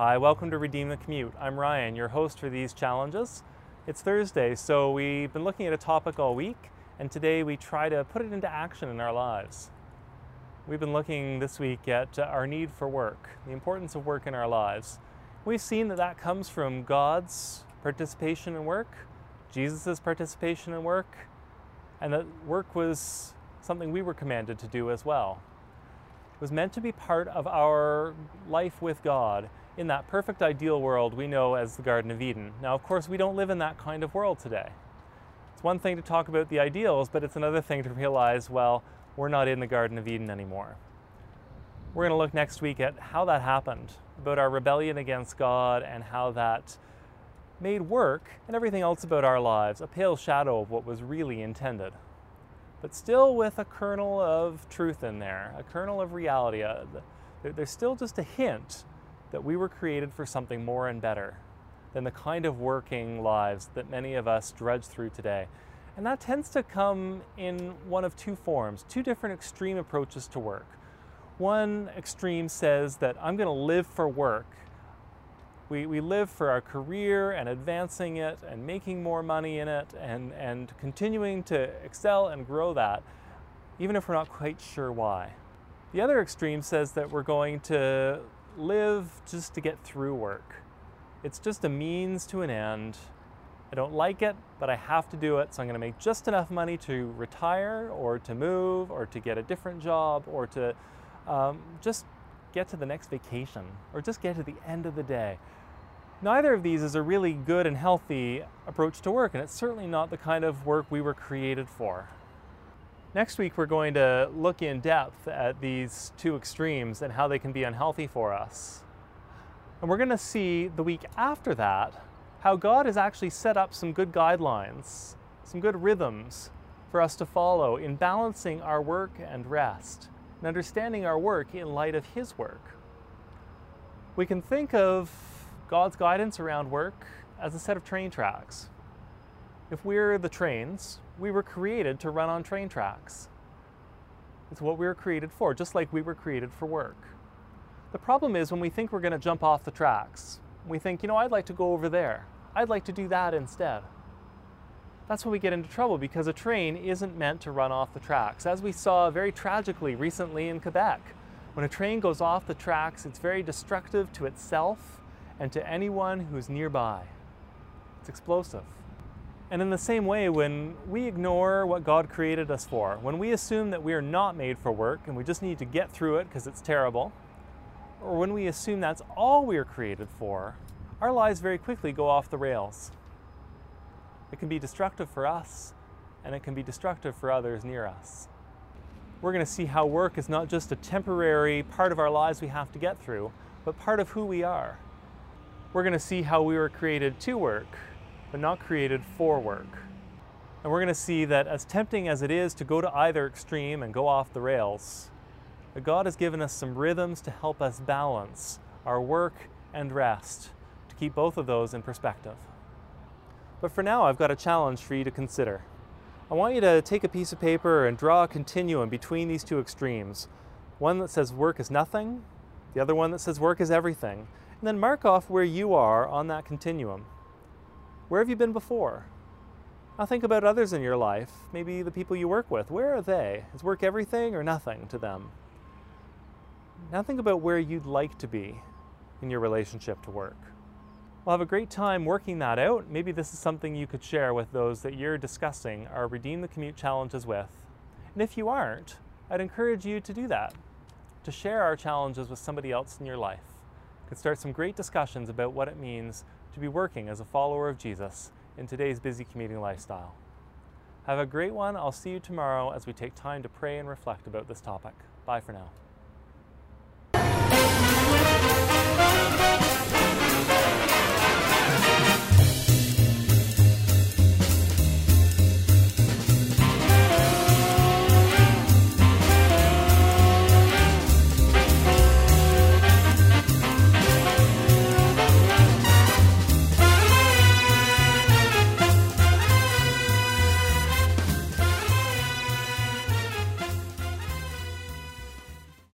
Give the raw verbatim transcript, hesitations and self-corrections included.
Hi, welcome to Redeem the Commute. I'm Ryan, your host for these challenges. It's Thursday, so we've been looking at a topic all week, and today we try to put it into action in our lives. We've been looking this week at our need for work, the importance of work in our lives. We've seen that that comes from God's participation in work, Jesus' participation in work, and that work was something we were commanded to do as well. It was meant to be part of our life with God in that perfect ideal world we know as the Garden of Eden. Now, of course, we don't live in that kind of world today. It's one thing to talk about the ideals, but it's another thing to realize, well, we're not in the Garden of Eden anymore. We're going to look next week at how that happened, about our rebellion against God and how that made work and everything else about our lives a pale shadow of what was really intended. But still with a kernel of truth in there, a kernel of reality. Uh, there's still just a hint that we were created for something more and better than the kind of working lives that many of us drudge through today. And that tends to come in one of two forms, two different extreme approaches to work. One extreme says that I'm going to live for work. We, we live for our career and advancing it and making more money in it and, and continuing to excel and grow that, even if we're not quite sure why. The other extreme says that we're going to live just to get through work. It's just a means to an end. I don't like it, but I have to do it, so I'm going to make just enough money to retire or to move or to get a different job or to um, just get to the next vacation or just get to the end of the day. Neither of these is a really good and healthy approach to work, and it's certainly not the kind of work we were created for. Next week, we're going to look in depth at these two extremes and how they can be unhealthy for us. And we're going to see the week after that how God has actually set up some good guidelines, some good rhythms for us to follow in balancing our work and rest, and understanding our work in light of His work. We can think of God's guidance around work as a set of train tracks. If we're the trains, we were created to run on train tracks. It's what we were created for, just like we were created for work. The problem is when we think we're going to jump off the tracks, we think, you know, I'd like to go over there. I'd like to do that instead. That's when we get into trouble, because a train isn't meant to run off the tracks. As we saw very tragically recently in Quebec, when a train goes off the tracks, it's very destructive to itself and to anyone who's nearby. It's explosive. And in the same way, when we ignore what God created us for, when we assume that we are not made for work and we just need to get through it because it's terrible, or when we assume that's all we are created for, our lives very quickly go off the rails. It can be destructive for us, and it can be destructive for others near us. We're going to see how work is not just a temporary part of our lives we have to get through, but part of who we are. We're going to see how we were created to work, but not created for work. And we're going to see that as tempting as it is to go to either extreme and go off the rails, that God has given us some rhythms to help us balance our work and rest, to keep both of those in perspective. But for now, I've got a challenge for you to consider. I want you to take a piece of paper and draw a continuum between these two extremes. One that says work is nothing, the other one that says work is everything. And then mark off where you are on that continuum. Where have you been before? Now think about others in your life, maybe the people you work with. Where are they? Is work everything or nothing to them? Now think about where you'd like to be in your relationship to work. We'll have a great time working that out. Maybe this is something you could share with those that you're discussing our Redeem the Commute challenges with. And if you aren't, I'd encourage you to do that, to share our challenges with somebody else in your life. You could start some great discussions about what it means to be working as a follower of Jesus in today's busy commuting lifestyle. Have a great one. I'll see you tomorrow as we take time to pray and reflect about this topic. Bye for now.